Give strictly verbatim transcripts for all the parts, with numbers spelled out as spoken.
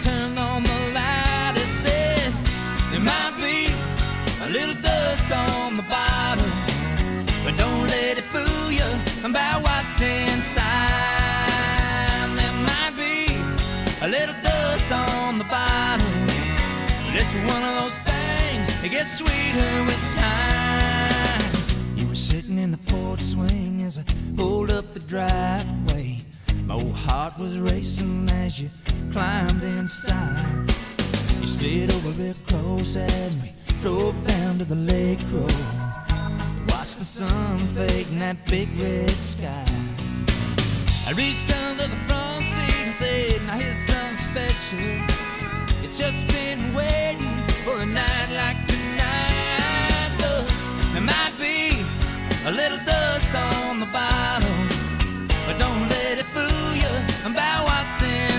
turned on the light. It said there might be a little dust on the bottom, but don't let it fool you about what's inside. There might be a little dust on the bottom, but it's one of those things that gets sweeter with time. You were sitting in the porch swing as I pulled up the driveway. My old heart was racing as you climbed inside. You stayed over real close as we drove down to the lake road. Watched the sun fade in that big red sky. I reached under the front seat and said, now here's something special. It's just been waiting for a night like tonight. Look, there might be a little dust on the bottom, but don't let it fool you about what's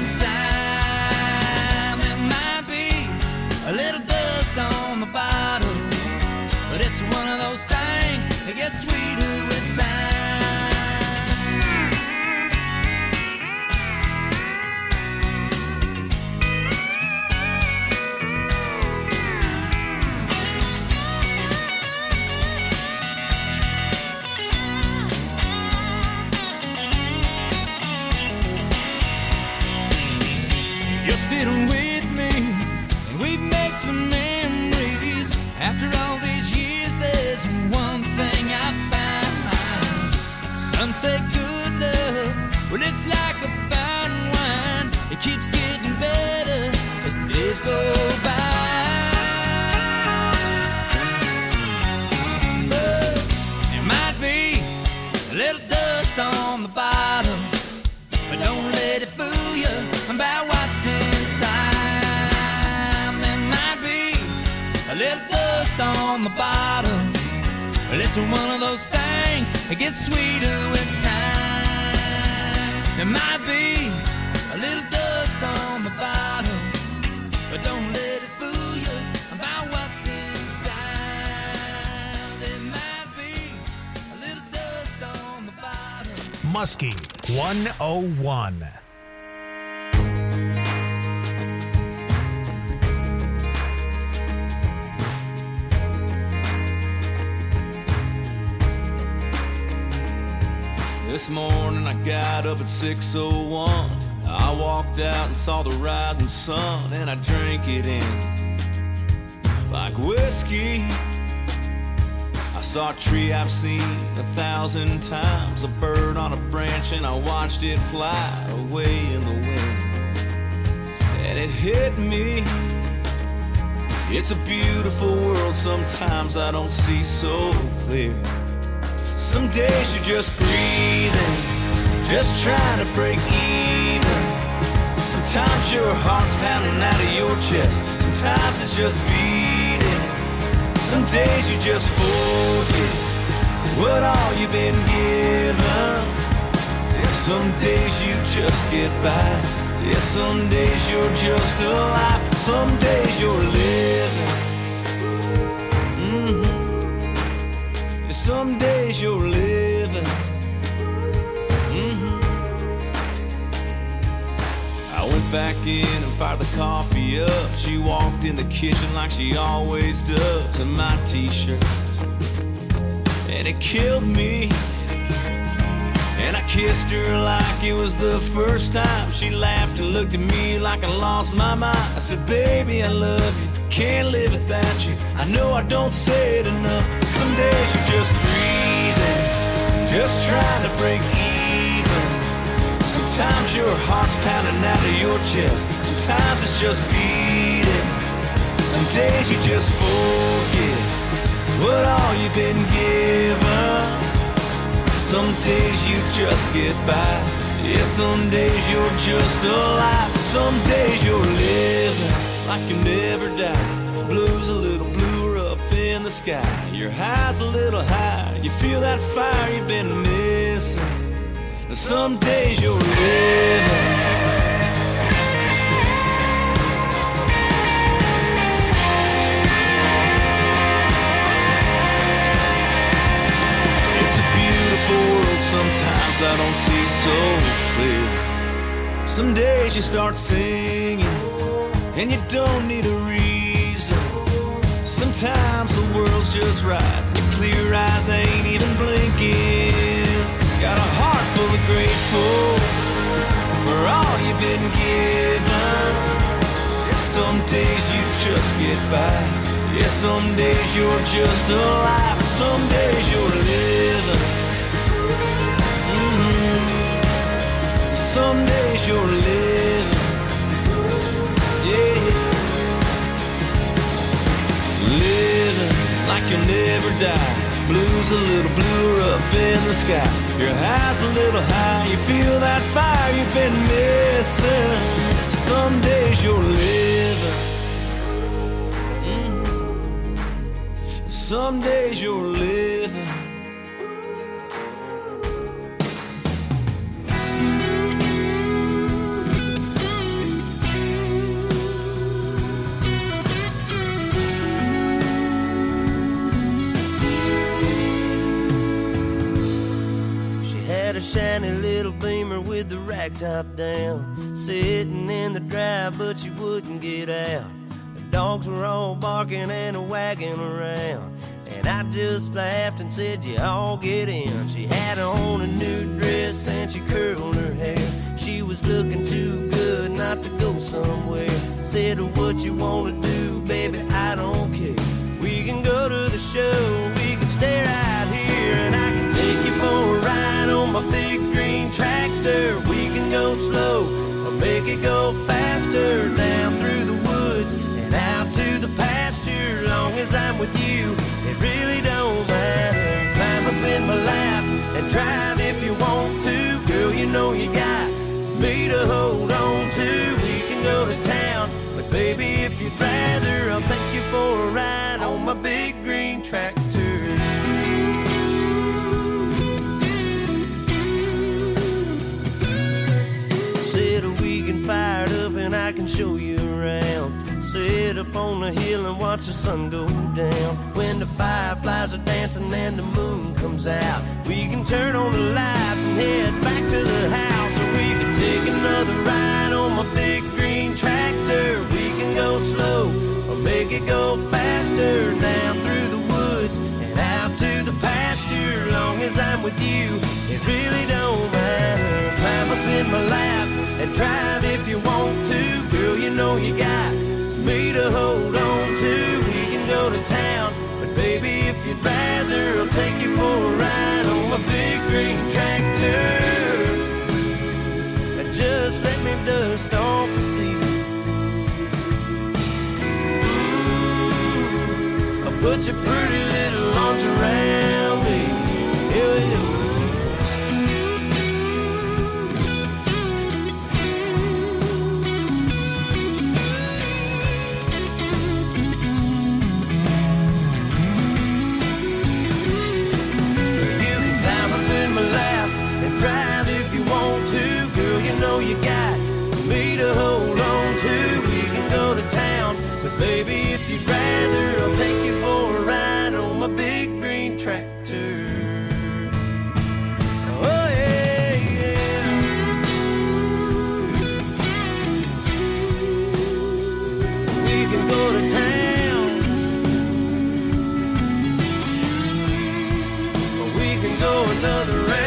inside. There might be a little dust on the bottom, but it's one of those things that gets sweeter with time. You're still with me, and we've made some memories. After all these years, there's one thing I found. Some say good love, well, it's like a fine wine. It keeps getting better as the days go by. But there might be a little dust on the bottom, but don't let it fool you about what's inside. There might be a little dust on the bottom, but it's one of those things that gets sweeter with time. There might be a little dust on the bottom, but don't let it fool you about what's inside. There might be a little dust on the bottom. Muskie one oh one. This morning I got up at six oh one. I walked out and saw the rising sun, and I drank it in like whiskey. I saw a tree I've seen a thousand times, a bird on a branch, and I watched it fly away in the wind. And it hit me, it's a beautiful world, sometimes I don't see so clear. Some days you're just breathing, just trying to break even. Sometimes your heart's pounding out of your chest, sometimes it's just beating. Some days you just forget what all you've been given. And some days you just get by. Yeah, some days you're just alive, some days you're living. Mm-hmm. Some days you're living. Mm-hmm. I went back in and fired the coffee up. She walked in the kitchen like she always does, in my t-shirt, and it killed me. And I kissed her like it was the first time. She laughed and looked at me like I lost my mind. I said, baby, I love you, can't live without you. I know I don't say it enough, but some days you're just breathing, just trying to break even. Sometimes your heart's pounding out of your chest, sometimes it's just beating. Some days you just forget what all you've been given. Some days you just get by. Yeah, some days you're just alive. Some days you're living like you never die. Blue's a little bluer up in the sky. Your high's a little higher. You feel that fire you've been missing. And some days you're living. Sometimes I don't see so clear. Some days you start singing, and you don't need a reason. Sometimes the world's just right, your clear eyes ain't even blinking. Got a heart full of grateful for all you've been given. Some days you just get by, yeah, some days you're just alive, some days you're living. Mm-hmm. Some days you're living, yeah. Living like you'll never die. Blues a little bluer up in the sky. Your high's a little high, you feel that fire you've been missing. Some days you're living, mm-hmm. Some days you're living. Shiny little Beamer with the rack top down, sitting in the drive but she wouldn't get out. The dogs were all barking and a wagging around, and I just laughed and said, you all get in. She had on a new dress and she curled her hair. She was looking too good not to go somewhere. Said, what you wanna do, baby, I don't care. We can go to the show, we can stay right here, and I can take you for a ride on my big green tractor. We can go slow or make it go faster, down through the woods and out to the pasture. Long as I'm with you, it really don't matter. Climb up in my lap and drive if you want to. Girl, you know you got me to hold on to. We can go to town, but baby, if you'd rather, I'll take you for a ride on my big green tractor. Fired up and I can show you around. Sit up on the hill and watch the sun go down. When the fireflies are dancing and the moon comes out, we can turn on the lights and head back to the house. Or we can take another ride on my big green tractor. We can go slow or make it go faster, down through the woods and out to the pasture. Long as I'm with you, it really don't matter. Climb up in my lap and drive if you want to. Girl, you know you got me to hold on to. We can go to town, but baby, if you'd rather, I'll take you for a ride on my big green tractor. And just let me dust off the seat. Ooh, I'll put your pretty little arms around me. Yeah, yeah. Drive if you want to, girl, you know you got me to hold on to. We can go to town, but baby, if you'd rather, I'll take you for a ride on my big green tractor. Oh yeah, yeah. We can go to town, or we can go another round.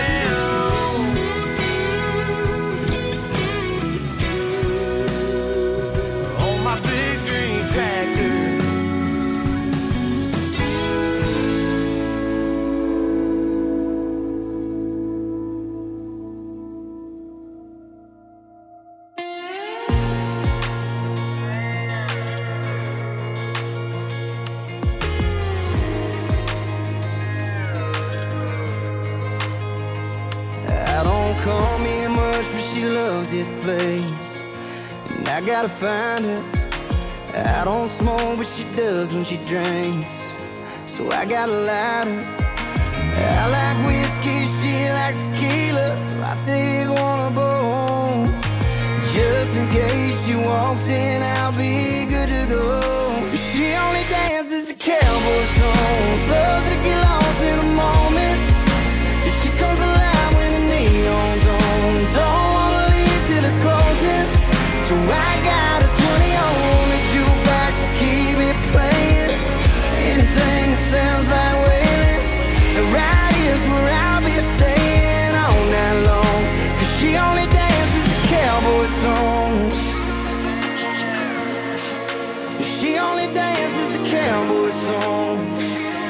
Call me much, but she loves this place, and I gotta find her. I don't smoke, but she does when she drinks, so I gotta light her. I like whiskey, she likes tequila, so I take one of both. Just in case she walks in, I'll be good to go. She only dances to cowboy songs, loves to get lost in the moment. She comes alive when the neon's on. Don't wanna leave till it's closing, so I got a twenty on. She only dances to cowboy songs.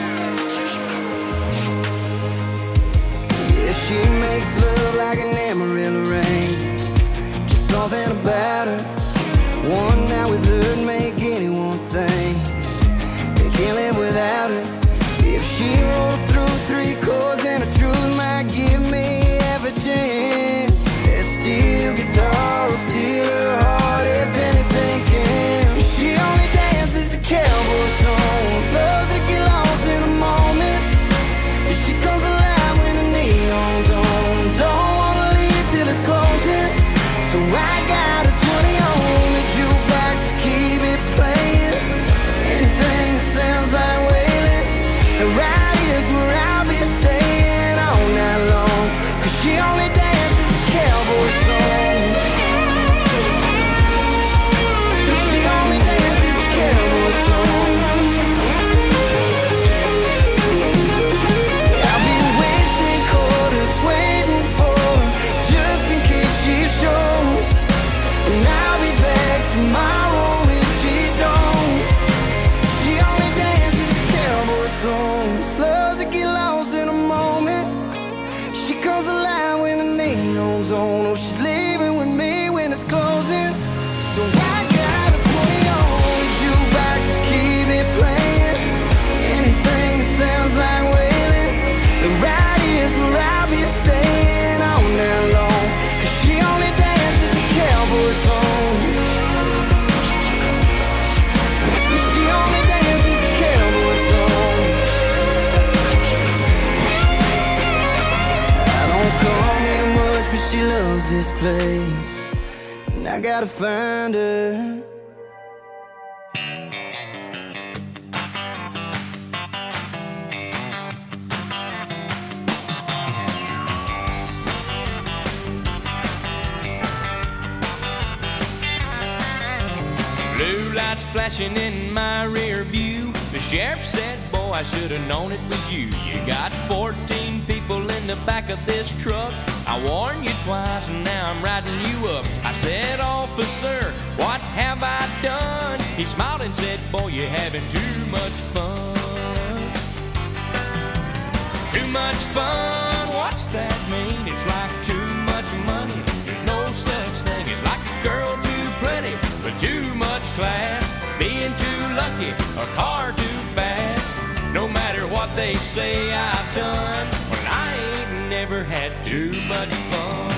Yeah, she makes love like an Amarillo rain. Just something about her. One night with her would make anyone think they can't live without her. If she rolls through three chords and the truth might give me half a chance, that steel guitar will steal her heart if anything can. She only dances to cowboy songs, loves to get lost in a moment. She comes alive when the neon's on. Don't wanna leave till it's closing, so I got a twenty on the jukebox to keep it playing. Anything that sounds like wailing, and right here's where I'll be staying all night long. Cause she only dances to cowboy songs. She only dances to cowboy songs. I'll be wasting quarters waiting for her, just in case she shows. And I'll be back tomorrow if she don't. She only dances to cowboy songs, loves to get lost in a moment. She comes alive when the neon's on. Oh, she's leaving with me when it's closing, so I got a twenty on the jukebox to keep it playing. Anything that sounds like wailing, the right here's where I'll be staying all night long. Cause she only dances to cowboy songs. She only dances to cowboy songs. I don't come here much, but she loves this place, and I gotta find her. Blue lights flashing in my rear view. The sheriff said, boy, I should have known it was you. You got fourteen people in the back of this truck. I warned you twice and now I'm riding you up. I said, officer, what have I done? He smiled and said, boy, you're having too much fun. Too much fun, what's that mean? It's like too much money. There's no such thing as like a girl too pretty, but too much class, being too lucky, a car too fast. No matter what they say I've done, well, I ain't never had too much fun.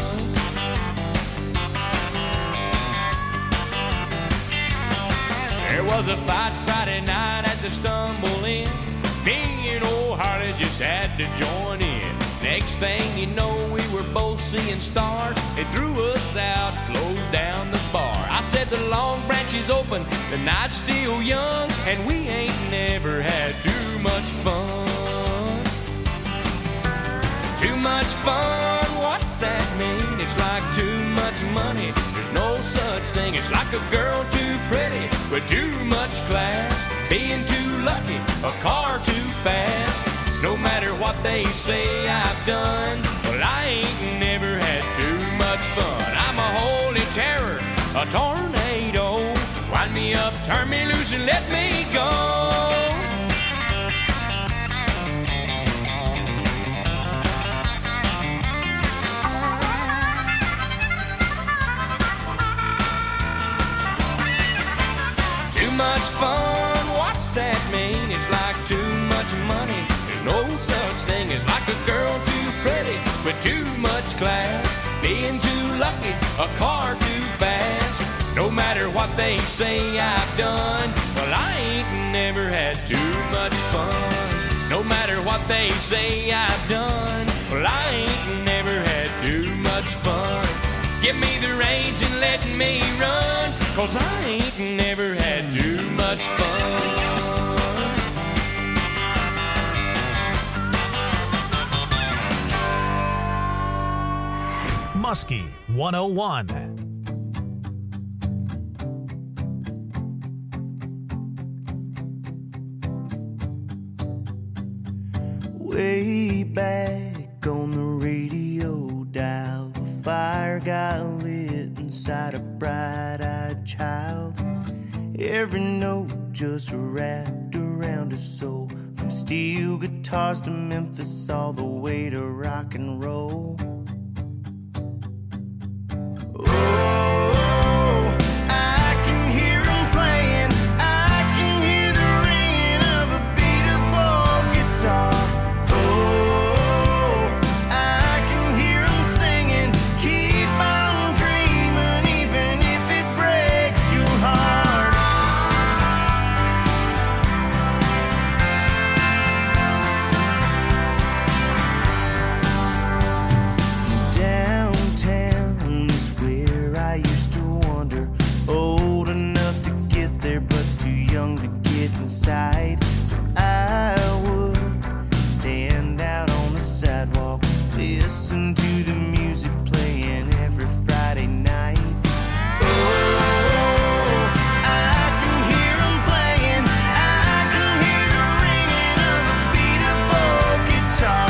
There was a fight Friday night at the Stumble Inn. Me and old Harley just had to join in. Next thing you know, we were both seeing stars. They threw us out, closed down the bar. I said the Long Branch is open, the night's still young, and we ain't never had too much fun. Too much fun, what's that mean? It's like too much money. There's no such thing. It's like a girl too pretty with too much class, being too lucky, a car too fast. No matter what they say I've done, well, I ain't never had too much fun. I'm a holy terror, a tornado. Wind me up, turn me loose, and let me go. Too much fun, what's that mean? It's like too much money. There's no such thing as like a girl too pretty with too much class, being too lucky, a car too fast. No matter what they say I've done, well, I ain't never had too much fun. No matter what they say I've done, well, I ain't never had too much fun. Give me the reins and let me run, cause I ain't never had too much fun. Muskie one oh one. Way back on the radio dial, the fire got lit inside a bright-eyed child. every note just wrapped around his soul. From steel guitars to Memphis, all the way to rock and roll. Oh, I can hear him playing, I can hear the ringing of a beatable guitar. Oh, I can hear him singing, keep on dreaming, even if it breaks your heart. Downtown is where I used to wander, old enough to get there but too young to get inside. So I would stand out on the sidewalk, listen to the music playing every Friday night. Oh, I can hear 'em playing, I can hear the ringing of a beatable guitar.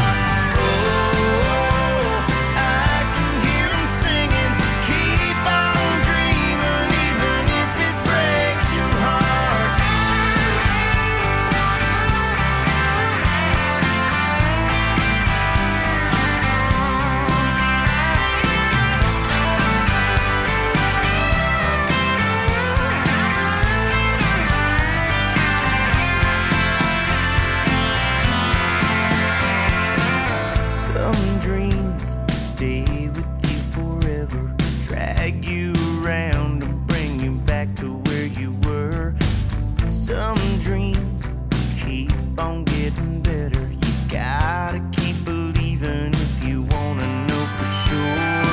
Oh, I can hear 'em singing, keep on dreaming, even if it breaks your heart. Some dreams stay with you forever, drag you around and bring you back to where you were. Some dreams keep on getting better. You gotta keep believing if you wanna know for sure.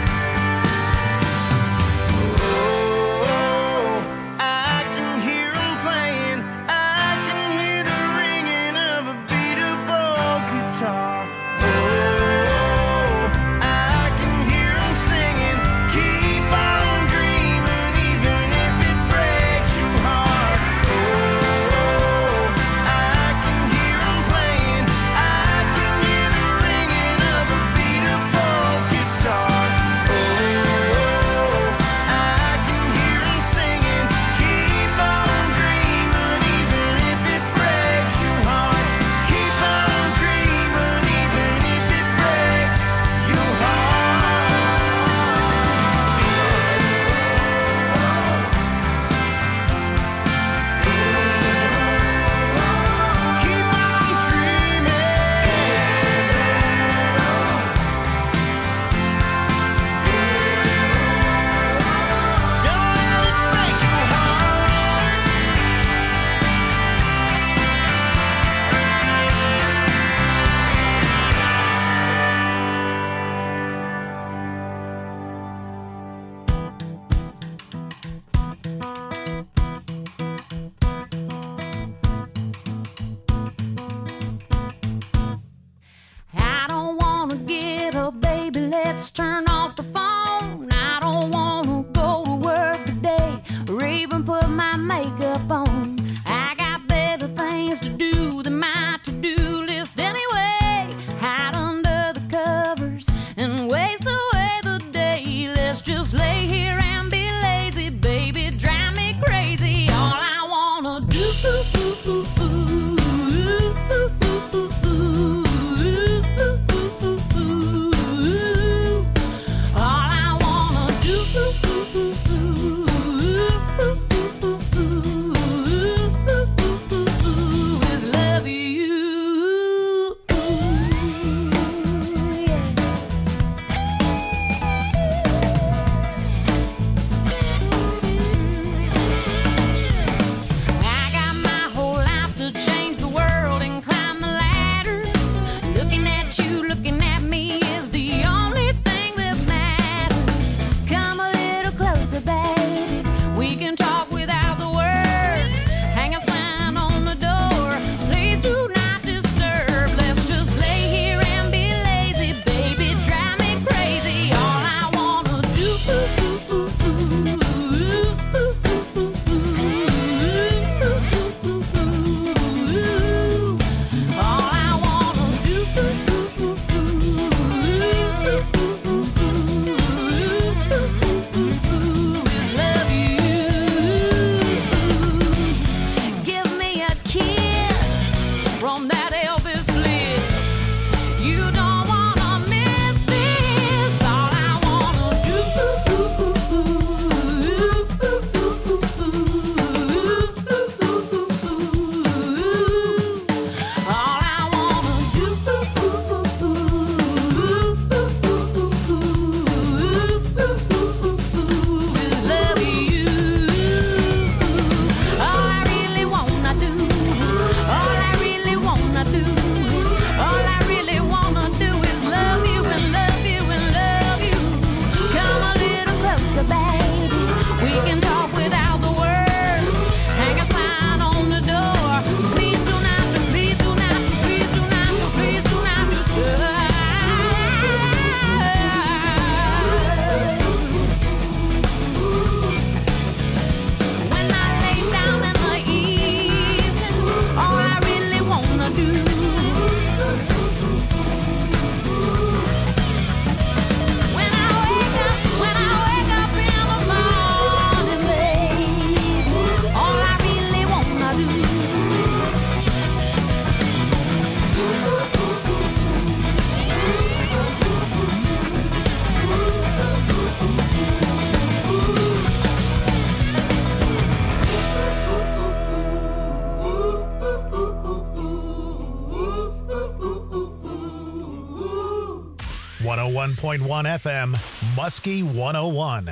Oh, I can hear 'em playing, I can hear the ringing of a beatable guitar. Oh, I can hear 'em singing, keep on dreaming, even if it breaks your heart. Oh, I can hear 'em playing, I can hear the ringing of a beatable guitar. Oh, I can hear 'em singing, keep on dreaming, even if it breaks your heart. Keep on dreaming, even if it breaks your heart. Keep on dreaming. Don't let it break your heart. I don't wanna get up, baby, let's turn off the phone. I don't wanna go to work today or even put my makeup on. I got better things to do than my to-do list anyway. Hide under the covers and waste away the day. Let's just lay here and be lazy, baby, drive me crazy. All I wanna do all I wanna do is love you. I got my whole life to change the world and climb the ladders. Looking at you, looking at me is the only thing that matters. Come a little closer, baby. We can talk without the words. Hang a sign on the door. Please do not disturb. Let's just lay here and be lazy, baby. Drive me crazy. All I wanna do. All I wanna do is love you. one point one F M, Muskie one oh one.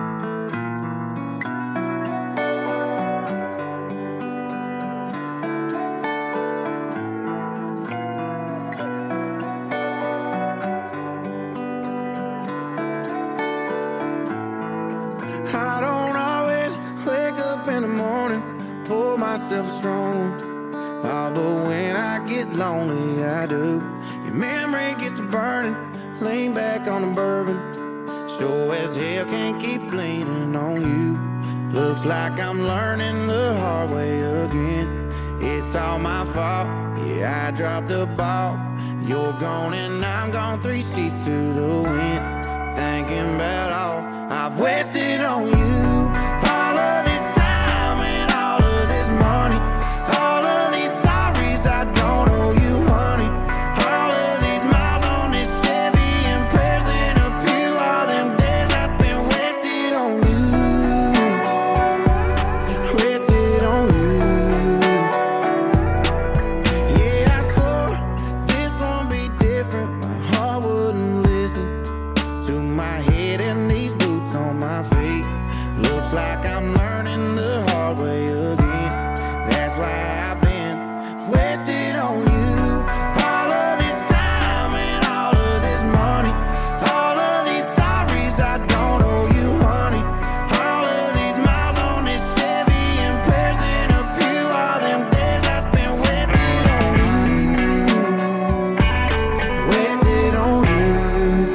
I don't always wake up in the morning, pour myself a strong one. Oh, but when I get lonely, I do. Your memory gets to burning, lean back on the bourbon. Sure as hell can't keep leaning on you. Looks like I'm learning the hard way again. It's all my fault, yeah, I dropped the ball. You're gone and I'm gone, three seats to the wind. Thinking about all I've wasted on you. All of this time and all of this money. All of these sorries I don't owe you, honey. All of these miles on this Chevy and prayers in a pew. All them days I spent wasted on you. Wasted on you. Yeah, I swore this won't be different. My heart wouldn't listen to my head and these boots on my feet. Looks like I'm learning the hard way again. That's why I've been wasted on you. All of this time and all of this money. All of these sorries I don't owe you, honey. All of these miles on this Chevy and prayers in a pew. All them days I spent wasted on you. Wasted on you.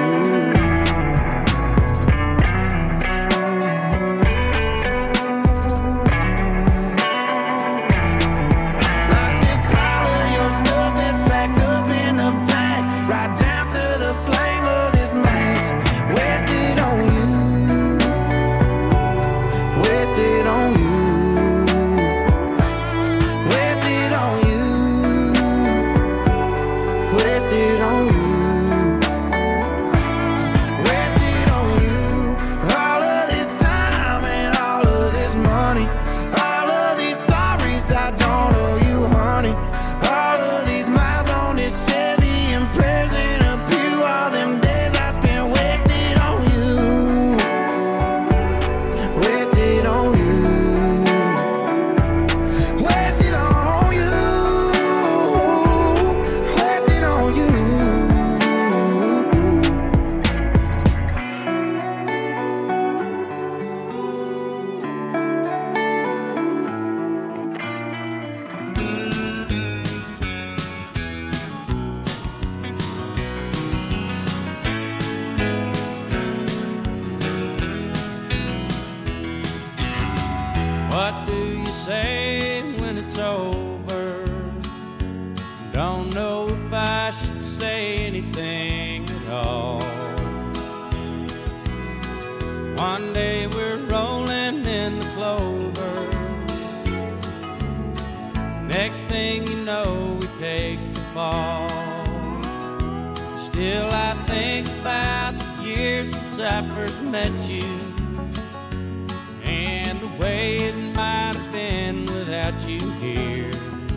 Like this pile of your stuff that's packed up in the back, right down to the flame of this match. Wasted on you. Wasted on you. Wasted on you. Wasted on you. Wasted on you. All of this time and all of this money. All of these sorries I don't owe you, honey. All of these miles on this Chevy and prayers in a pew. All them days I spent wasted on you. Wasted on you. Wasted on you. Wasted on you. What do you say when it's over? Don't know if I should say anything at all. One day we're rolling in the clover. Next thing you know, we take the fall. Still I think about the years since I first met you, and the way it might have been without you here.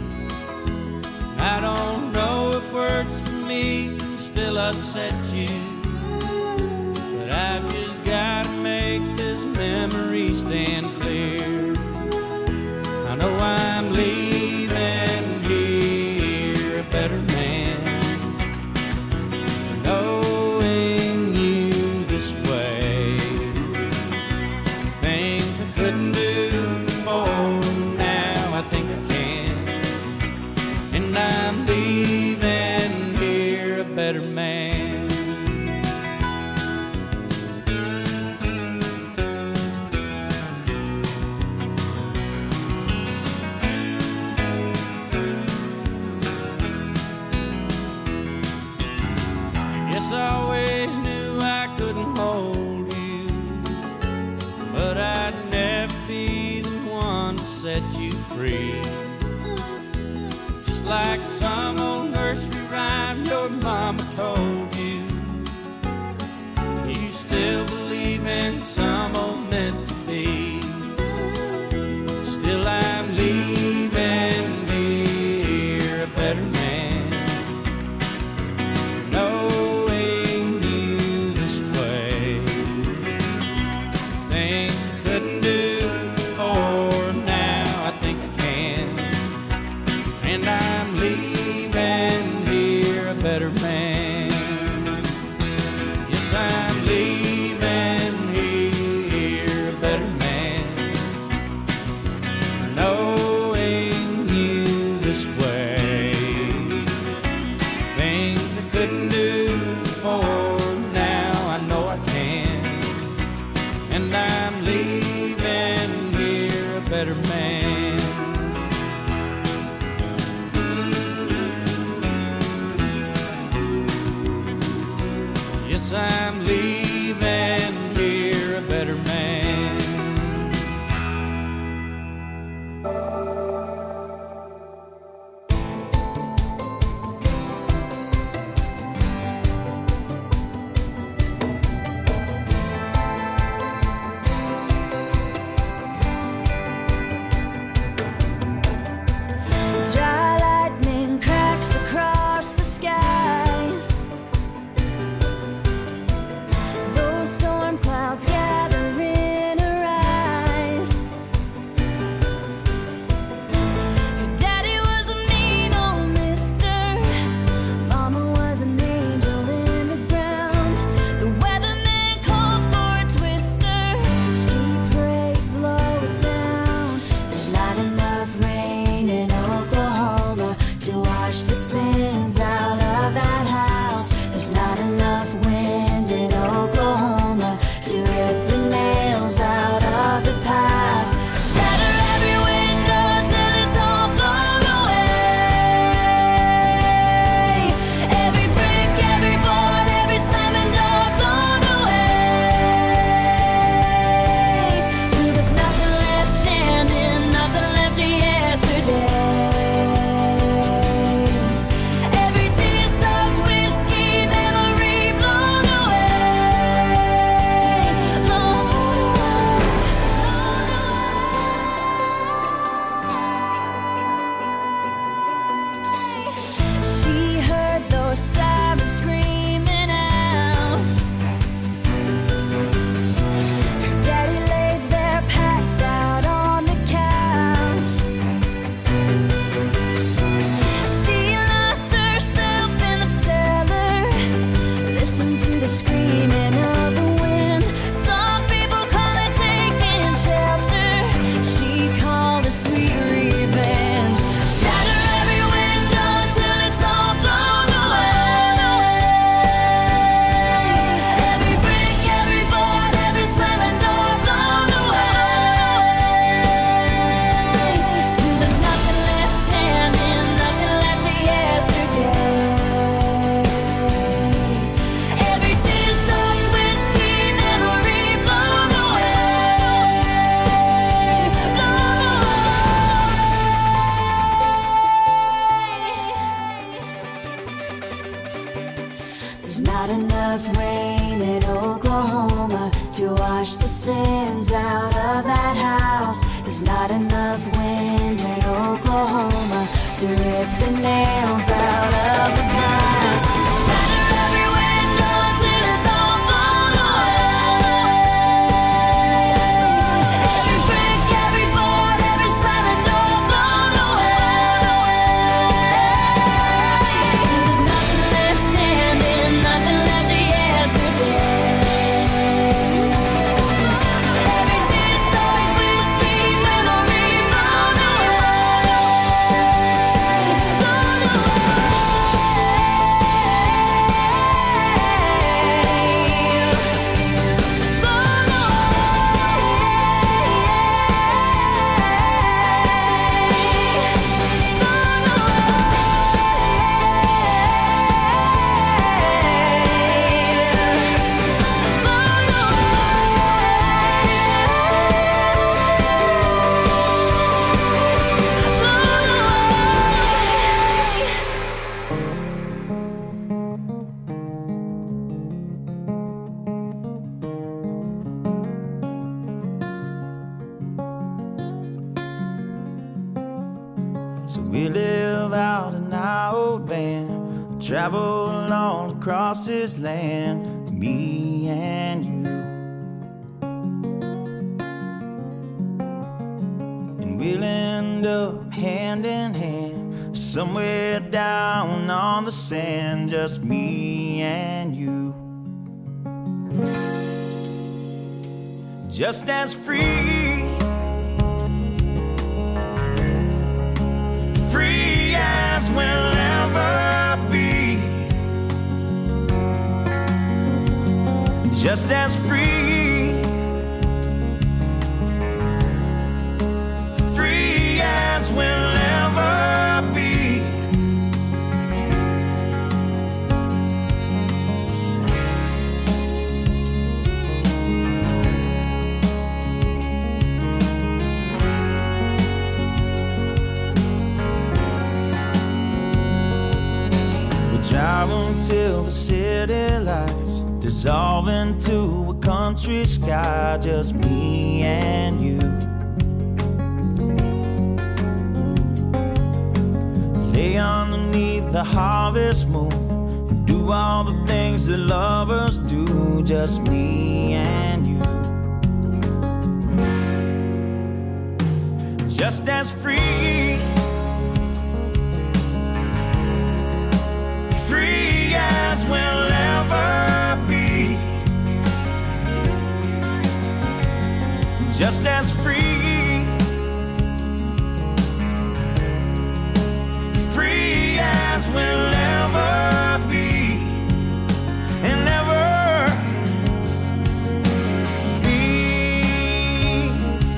I don't know if words for me can still upset you, but I've just gotta make this memory stand clear. I know I'm leaving here a better man, knowing you this way. Things I couldn't do before, now I think I can. And I'm leaving here a better man. Guess I always knew I couldn't hold you, but I'd never be the one to set you free. Just like some old nursery rhyme your mama told you, you still believe in some old meant to be. Still I'm leaving here a better man, knowing you better man. Yes, I'm leaving here a better man. Dry lightning cracks across the skies. Those storm clouds gather in her eyes. Your daddy was a mean old mister. Mama was an angel in the ground. The weatherman called for a twister. She prayed, blow it down. There's not enough rain in Oklahoma to wash the sins out of that house. There's not enough wind in Oklahoma to rip the nails out of the past. Shatter every window till it's all blown away. Every brick, every board, every slamming door blown away. Till there's nothing left standing, nothing left of yesterday. Every tear-soaked whiskey memory blown away, blown away. She heard those sirens screaming out. Her daddy laid there passed out on the couch. She locked herself in the cellar, listened to the screaming of the wind. Some people call it taking shelter. She called it sweet revenge. Shatter every window till it's all blown away. Every brick, every board, every slamming door blown away. Till there's nothing left standing, nothing left of yesterday. Every tear-soaked whiskey memory blown away, blown away. There's not enough rain in Oklahoma to wash the sins out of that house. There's not enough wind in Oklahoma to rip the nails out of the past. Shatter every window till it's all blown away. Every brick, every board, every slamming door blown away. Till there's nothing left standing, nothing left of yesterday. Every tear-soaked whiskey memory blown away, blown So we live out in our old van, travel all across this land, me and you. And we'll end up hand in hand, somewhere down on the sand, just me and you. Just as free, free as we'll ever be. Just as free, till the city lights dissolve into a country sky, just me and you. Lay underneath the harvest moon and do all the things that lovers do, just me and you. Just as free, free as we'll ever be. Just as free, free as we'll ever be, and never be.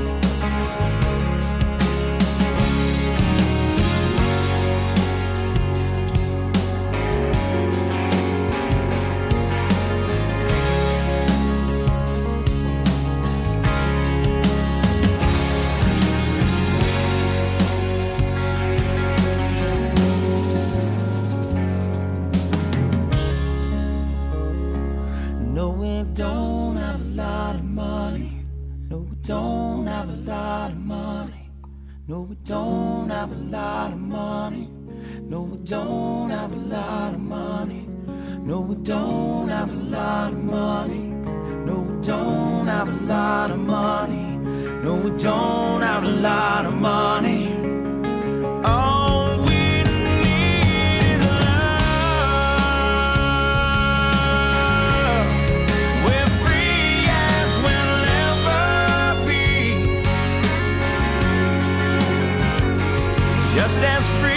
No, we don't have a lot of money. No, we don't have a lot of money. No, we don't have a lot of money. No, we don't have a lot of money. No, we don't have a lot of money. No, we don't have a lot of money. No, we don't have a lot of money. All we need is love. We're free as we'll ever be. Just as free.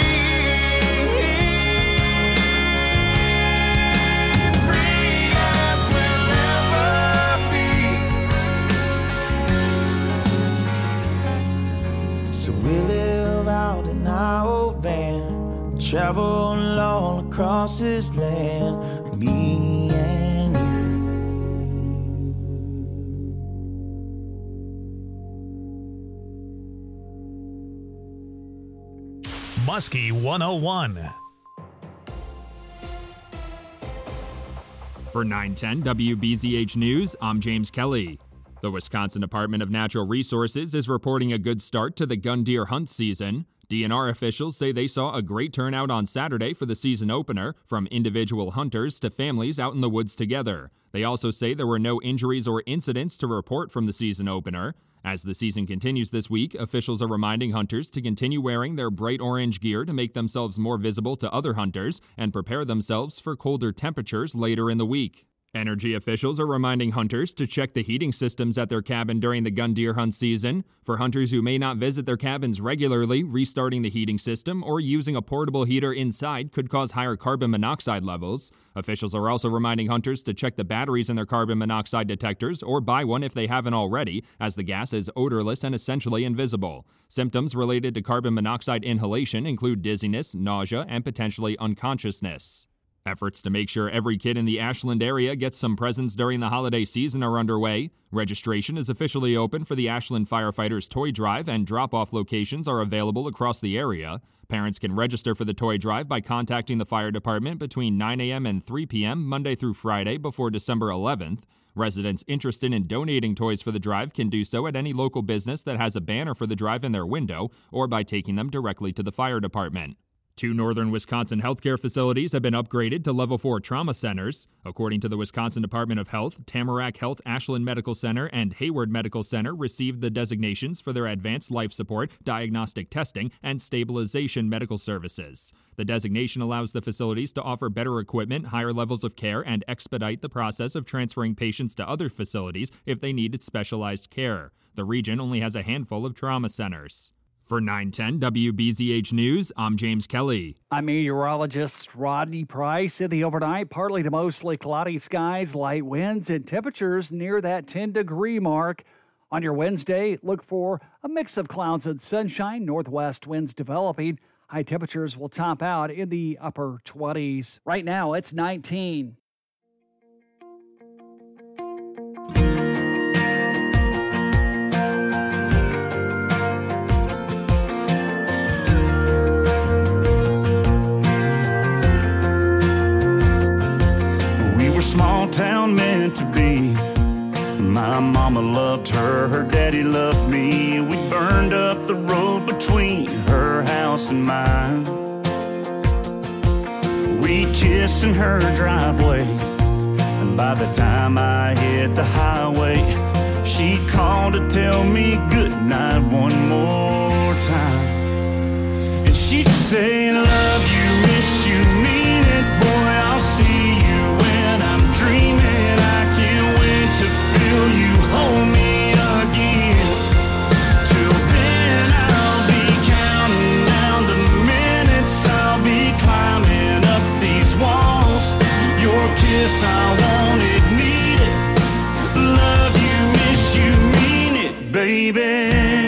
Free as we'll ever be. So we live out in our old van, travel all across this land, me and you. Muskie one oh one. For nine ten W B Z H News, I'm James Kelly. The Wisconsin Department of Natural Resources is reporting a good start to the gun deer hunt season. D N R officials say they saw a great turnout on Saturday for the season opener, from individual hunters to families out in the woods together. They also say there were no injuries or incidents to report from the season opener. As the season continues this week, officials are reminding hunters to continue wearing their bright orange gear to make themselves more visible to other hunters and prepare themselves for colder temperatures later in the week. Energy officials are reminding hunters to check the heating systems at their cabin during the gun deer hunt season. For hunters who may not visit their cabins regularly, restarting the heating system or using a portable heater inside could cause higher carbon monoxide levels. Officials are also reminding hunters to check the batteries in their carbon monoxide detectors or buy one if they haven't already, as the gas is odorless and essentially invisible. Symptoms related to carbon monoxide inhalation include dizziness, nausea, and potentially unconsciousness. Efforts to make sure every kid in the Ashland area gets some presents during the holiday season are underway. Registration is officially open for the Ashland Firefighters Toy Drive, and drop-off locations are available across the area. Parents can register for the toy drive by contacting the fire department between nine a.m. and three p.m. Monday through Friday before December eleventh. Residents interested in donating toys for the drive can do so at any local business that has a banner for the drive in their window, or by taking them directly to the fire department. Two northern Wisconsin healthcare facilities have been upgraded to level four trauma centers. According to the Wisconsin Department of Health, Tamarack Health Ashland Medical Center and Hayward Medical Center received the designations for their advanced life support, diagnostic testing, and stabilization medical services. The designation allows the facilities to offer better equipment, higher levels of care, and expedite the process of transferring patients to other facilities if they needed specialized care. The region only has a handful of trauma centers. For nine ten W B Z H News, I'm James Kelly. I'm meteorologist Rodney Price. In the overnight, partly to mostly cloudy skies, light winds, and temperatures near that ten-degree mark. On your Wednesday, look for a mix of clouds and sunshine, northwest winds developing. High temperatures will top out in the upper twenties. Right now, it's nineteen. town meant to be. My mama loved her, her daddy loved me. We burned up the road between her house and mine. We kissed in her driveway, and by the time I hit the highway, she called to tell me goodnight one more time. And she'd say, love you, miss you, mean it, boy, I'll see you when I'm dreaming. I can't wait to feel you hold me again. Till then I'll be counting down the minutes, I'll be climbing up these walls. Your kiss, I want it, need it. Love you, miss you, mean it, baby.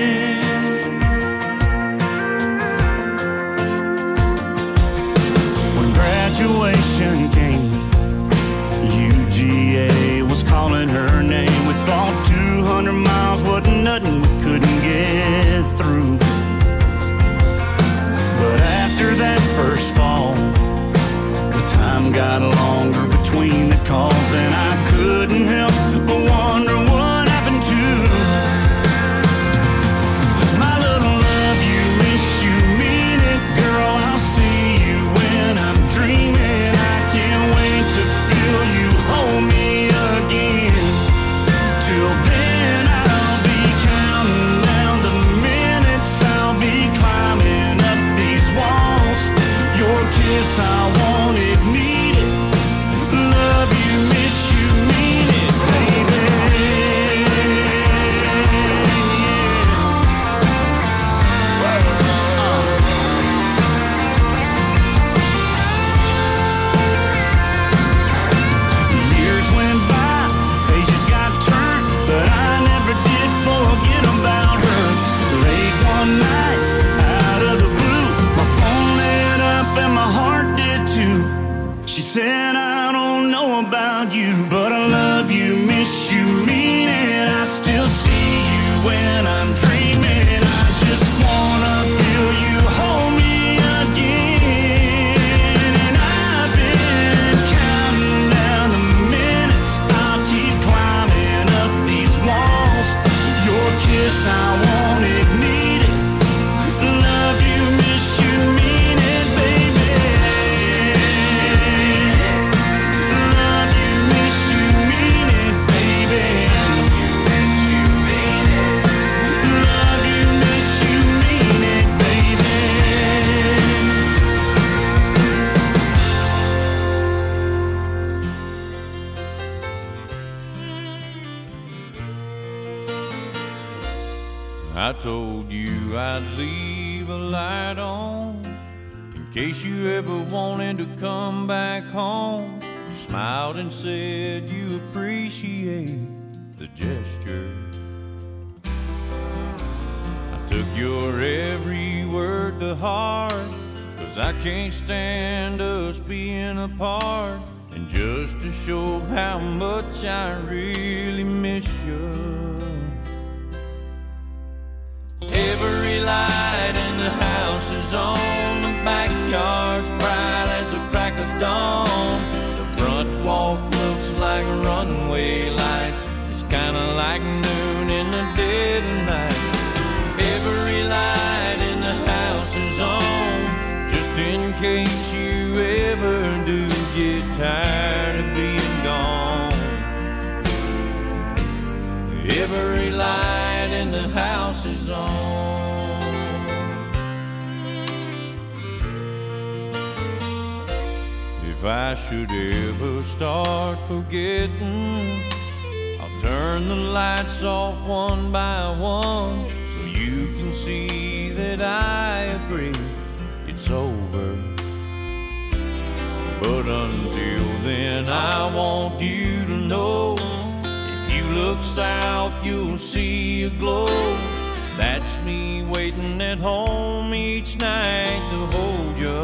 Graduation came, U G A was calling her name. We thought two hundred miles wasn't nothing we couldn't get through. But after that first fall, the time got longer between the calls, and I couldn't help but wonder what happened to my little love you, miss you, mean it, girl, I'll see you when I'm dreaming. I can't wait to feel you hold me again. Till then I'll be counting down the minutes, I'll be climbing up these walls. Your kiss, I want it, need it. Love you, miss you, mean it, baby. Years went by, pages got turned, but I never did forget about her. Late one night, out of the blue, my phone lit up and my heart did too. She said, I don't know about you, but I love you, miss you, mean it. I still see you when I'm dreaming. I just wanna feel you hold me again. And I've been counting down the minutes, I'll keep climbing up these walls. Your kiss, I want it, need it. Love you, miss you, mean it, baby. Love you, miss you, mean it, baby. Love you, miss you, mean it, baby. I told you I'd leave a light on in case you ever wanted to come back home. You smiled and said you appreciate the gesture. I took your every word to heart, 'cause I can't stand us being apart. And just to show how much I really miss you, every light in the house is on, the backyard's bright as the crack of dawn. The front walk looks like runway lights, it's kinda like noon in the dead of night. Every light in the house is on, just in case you ever do get tired of being gone. Every light in the house is on. If I should ever start forgetting, I'll turn the lights off one by one, so you can see that I agree it's over. But until then, I want you to know, you look south, you'll see a glow. That's me waiting at home each night to hold you.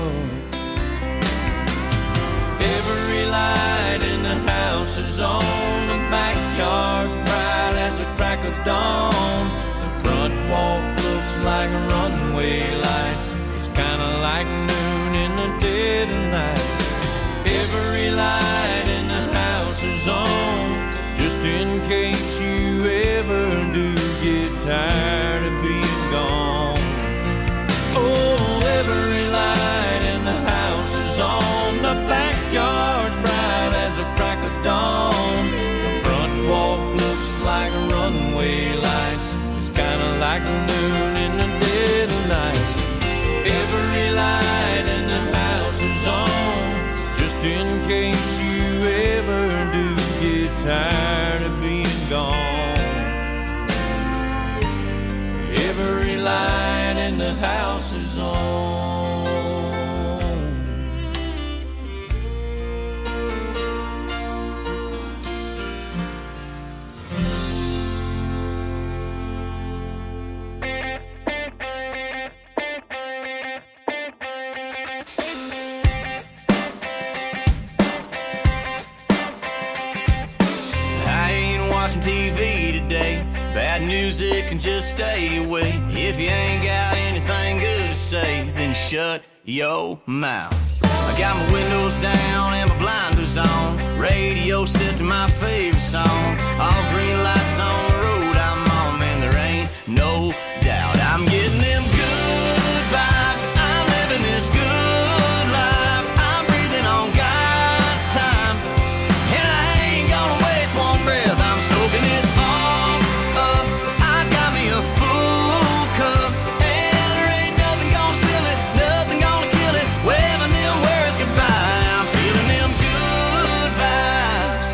Every light in the house is on, the backyard's bright as the crack of dawn. The front walk looks like runway lights, it's kinda like noon in the dead of night. Every light in the house the house is on. T V today, bad music and just stay away. If you ain't got anything good to say, then shut your mouth. I got my windows down and my blinders on, radio set to my favorite song. All green lights on the road I'm on, man, there ain't no doubt. I'm getting them good vibes, I'm living this good life. I'm breathing on God's time, and I ain't gonna waste one breath. I'm soaking it all up. I got me a full cup, and there ain't nothing gonna spill it, nothing gonna kill it. Waving them words goodbye. I'm feeling them good vibes.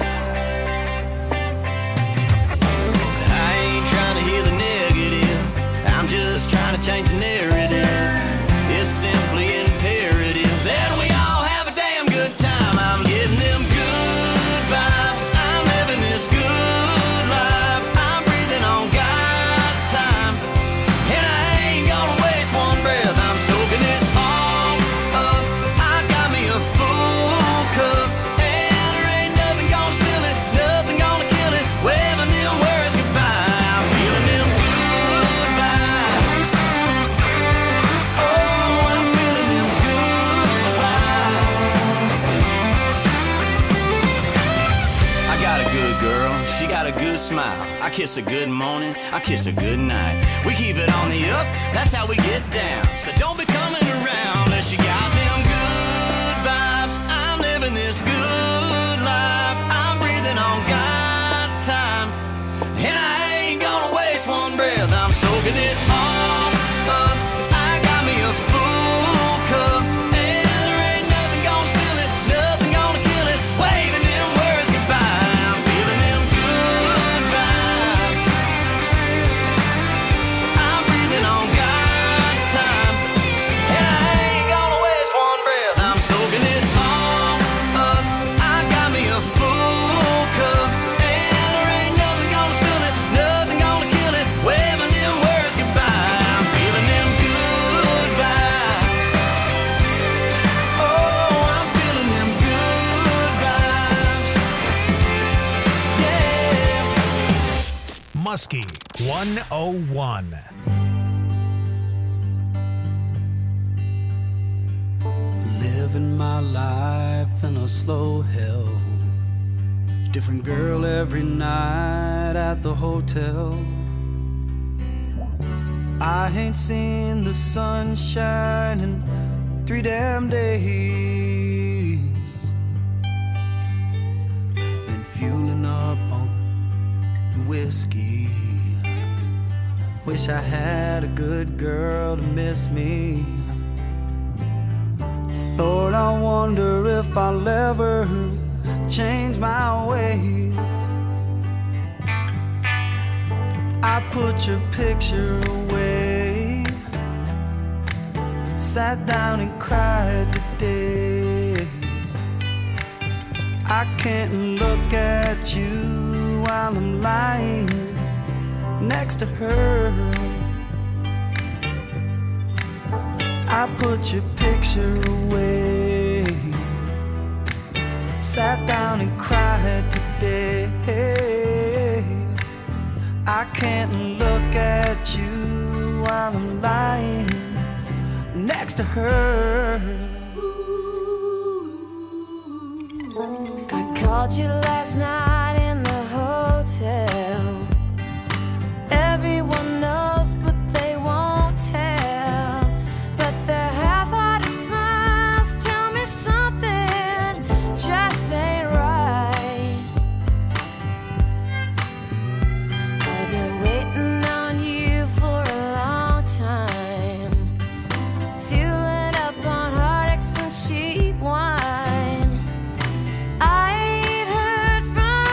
I ain't trying to hear the negative, I'm just trying to change the narrative. It's simply imperative that we all have a damn good time. I'm getting them good vibes, I'm living this good life. I'm breathing on God's time, and I ain't gonna waste one breath. I'm soaking it all up. I got me a full cup, and there ain't nothing gonna spill it, nothing gonna kill it. Waving them words goodbye. I'm feeling them good vibes. Oh, I'm feeling them good vibes. I got a good girl, she got a good smile. I kiss her good morning, I kiss her good night. We keep it on the up, that's how we get down. So don't be coming around unless you got them good vibes. I'm living this good life. I'm breathing on God's time, and I ain't gonna waste one breath. I'm soaking it all up. I got me a full cup, and there ain't nothing gonna spill it, nothing gonna kill it. Waving them words goodbye. I'm feeling them good vibes. I'm breathing on God's time, and I ain't gonna waste one breath. I'm soaking it all up. I got me a full cup, and there ain't nothing gonna spill it, nothing gonna kill it. Waving them words goodbye. I'm feeling them good vibes. Oh, I'm feeling them good vibes. Yeah. Muskie one oh one. Living my life in a slow hell. Different girl every night at the hotel. I ain't seen the sun shine in three damn days. Been fueling up on whiskey. Wish I had a good girl to miss me. Lord, I wonder if I'll ever change my ways. I put your picture away, sat down and cried today. I can't look at you while I'm lying next to her. I put your picture away, sat down and cried today. I can't look at you while I'm lying next to her. I called you last night in the hotel. Everyone knows, but they won't tell. But their half-hearted smiles tell me something just ain't right. I've been waiting on you for a long time, fueling up on heartaches and cheap wine. I ain't heard from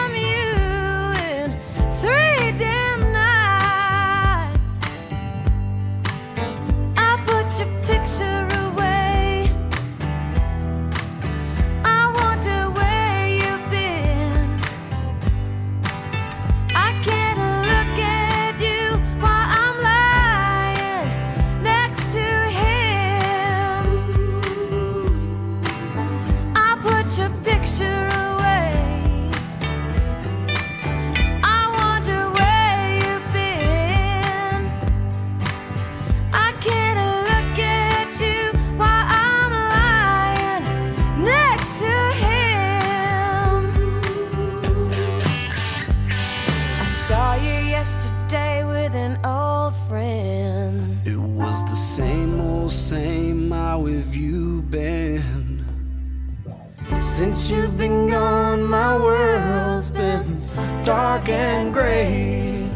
Since you've been gone, my world's been dark and gray.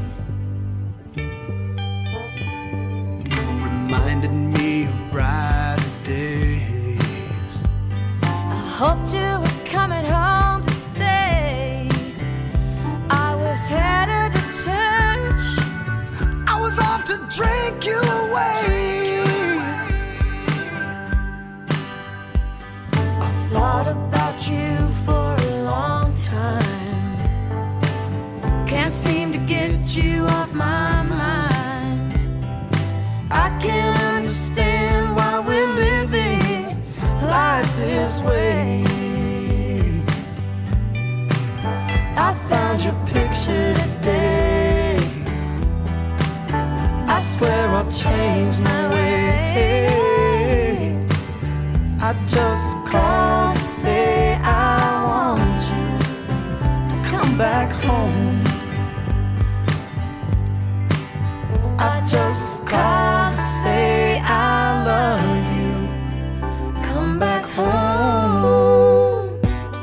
You reminded me of brighter days. I hoped you were coming home to stay. I was headed to church. I was off to drink you away. I thought about you for a long time. Can't seem to get you off my mind. I can't understand why we're living life this way. I found your picture today. I swear I'll change my ways. I just called to say I want you to come back home. I just called to say I love you. Come back home.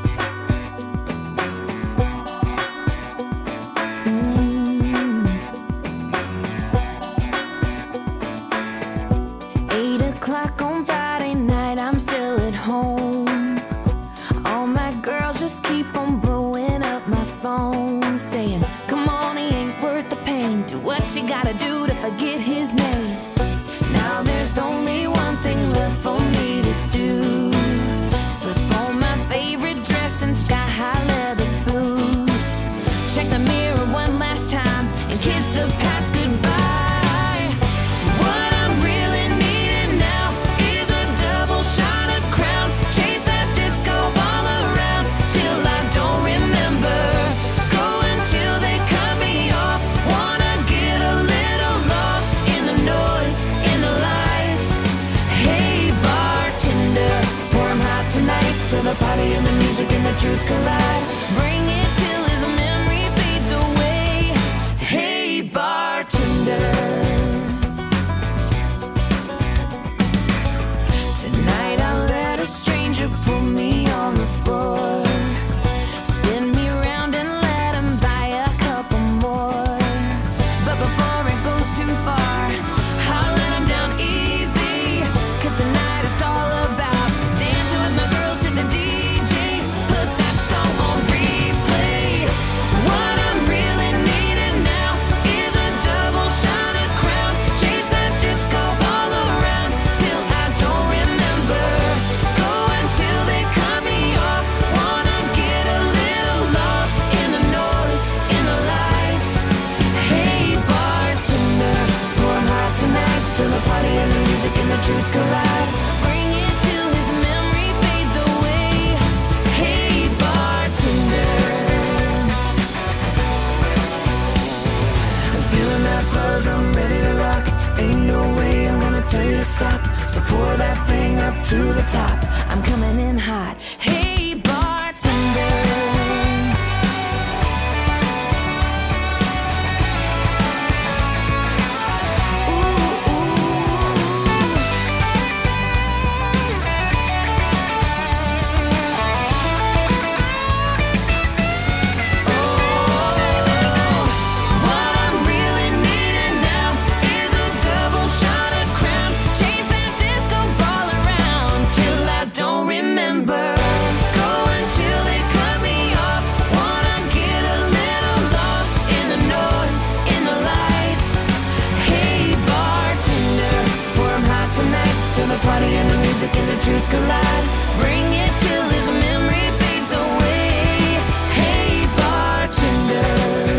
Eight o'clock on Friday night, I'm still at home. All my girls just keep on blowing up my phone, saying, come on, he ain't worth the pain. Do what you gotta do to forget his name. Now there's only one thing left for me to do. Slip on my favorite dress and sky-high leather boots. Check the mirror one last time and kiss the past goodbye. What I'm really needing now is a double shot of Crown. Chase that disco ball around till I don't remember. Go until they cut me off. Wanna get a little lost in the noise, in the lights. Hey bartender, pour 'em hot tonight till the party and the music and the truth collide. Bring it till his memory fades away. Hey bartender. Tonight I'll let a stranger put me on the floor. Spin me round and let him buy a couple more. But before it goes too far, I'll let him down easy. Cause tonight it's all about dancing with my girls to the D J. Put that song on replay. What I'm really needing now is a double shot of Crown. Chase that disco ball around till I don't remember. Go until they cut me off. Wanna get a little lost in the noise, in the lights. Hey bartender, pour 'em hot tonight till the party and the music and the truth collide. Bring it till his memory fades away. Hey bartender. I'm feeling that buzz, I'm ready to rock. Ain't no way I'm gonna tell you to stop. So pour that thing up to the top. I'm coming in hot. Hey bartender. What I'm really needing now is a double shot of Crown. Chase that disco ball around till I don't remember. Go until they cut me off. Wanna get a little lost in the noise, in the lights. Hey bartender, pour 'em hot tonight till the party and the music and the truth collide. Bring it till his memory fades away. Hey bartender.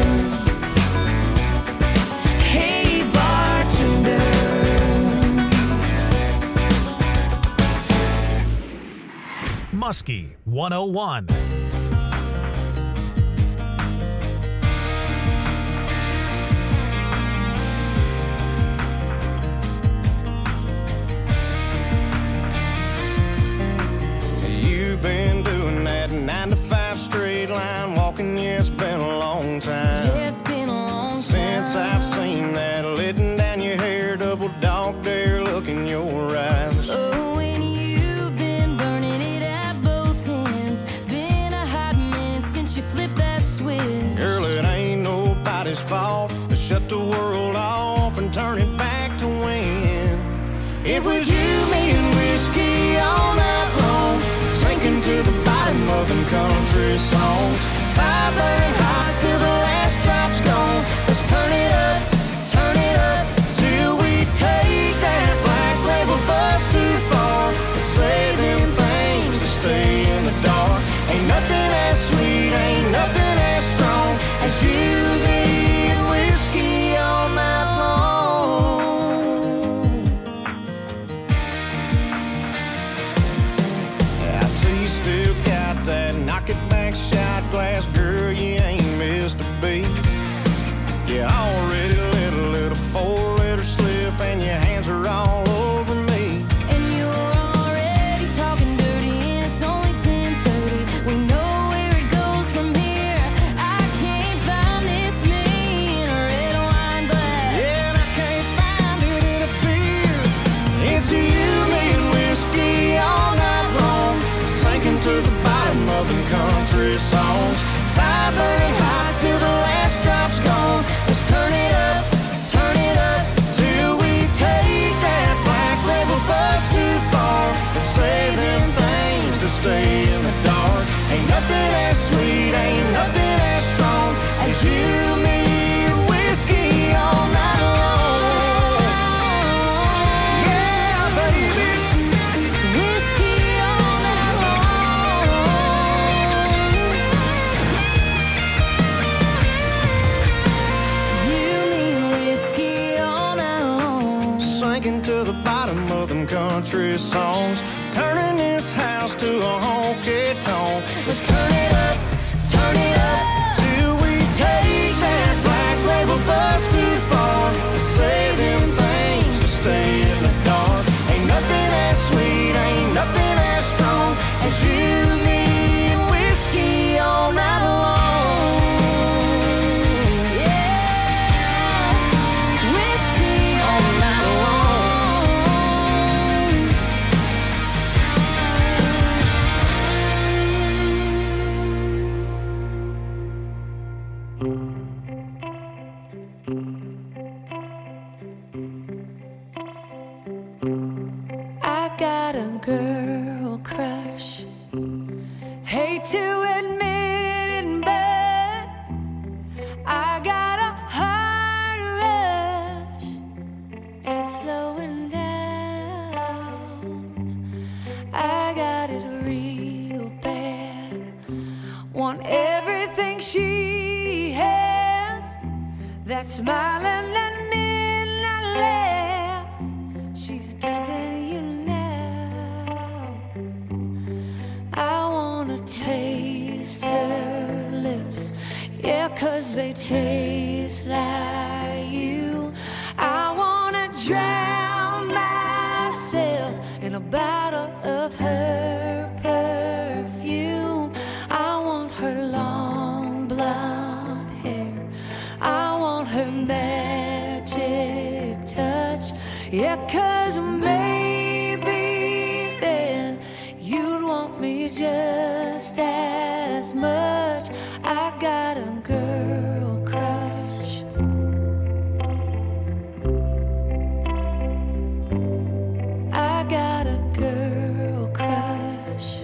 Hey bartender. Muskie one oh one. You've been doing that nine to five straight line walking, yeah, it's been a long time. It's been a long time since I've seen that letting down your hair, double dog dare look in your eyes. Oh, when you've been burning it at both ends, It was you, me, and whiskey all night long, sinking to the bottom of them country songs. Fire burning hot till the last drop's gone. Let's turn it up, turn it up, till we take that black label bus too far. Let's say them things to stay in the dark. Ain't nothing as sweet, ain't nothing as strong as you, me, and whiskey all night long. I see you still got that knock it back shot glass, girl, you ain't missed a beat. You already let a little four-letter slip and your hands are all over me. And you're already talking dirty and it's only ten thirty. We know where it goes from here. I can't find this me in a red wine glass. Yeah, and I can't find it in a beer. It's you, me, and whiskey all night long, sinking to the bottom of them country songs. Fire burning hot till the last drop's gone. Let's turn it up, turn it up, till we take that black label bus too far. Let's say them things to stay in the dark. Ain't nothing as sweet, ain't nothing as strong as you, me, and whiskey all night long. Yeah, baby. Whiskey all night long. You mean whiskey all night long. Sinking to the bottom of them country songs, turning this house to a honky tonk. Let's turn it up, turn it up, till we take that black label bus too far. Let's say them things to stay in the dark. Ain't nothing as sweet, ain't nothing as strong as you, me, and whiskey all night long. Yeah, whiskey all night long. I got a girl crush. Hate to admit it, but I got a heart rush. It's slowing down. I got it real bad. Want everything she has. That smiling, that midnight laugh she's giving you now. I wanna taste her lips, yeah, 'cause they taste like you. I wanna drown myself in a bottle of her perfume. I want her long blonde hair, I want her magic touch, yeah, 'cause maybe then you'd want me just as much. I got a girl crush. I got a girl crush.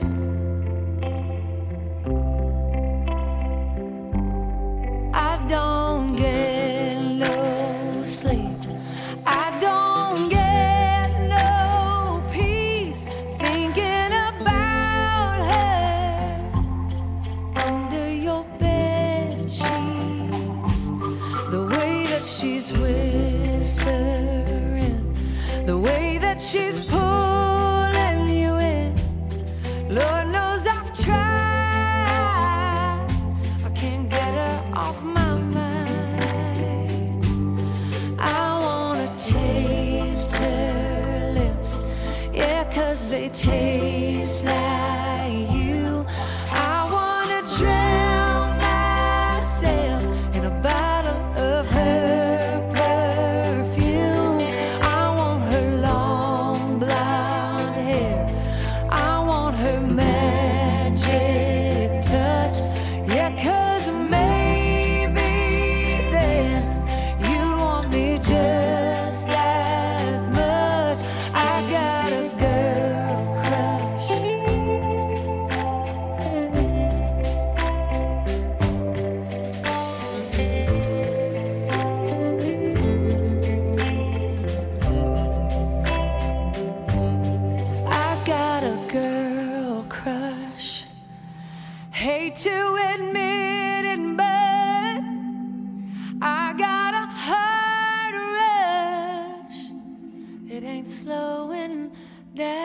I don't get no sleep. I don't get no peace thinking about her under your bed sheets. The way that she's whispering, the way that she's pulling you in. Lord knows I've tried. I can't get her off my mind. I wanna taste her lips, yeah, 'cause they taste like you. I wanna drown myself in a bottle of her perfume. I want her long blonde hair, I want her magic touch, yeah, 'cause maybe then you'd want me just as much. I it ain't slowing down.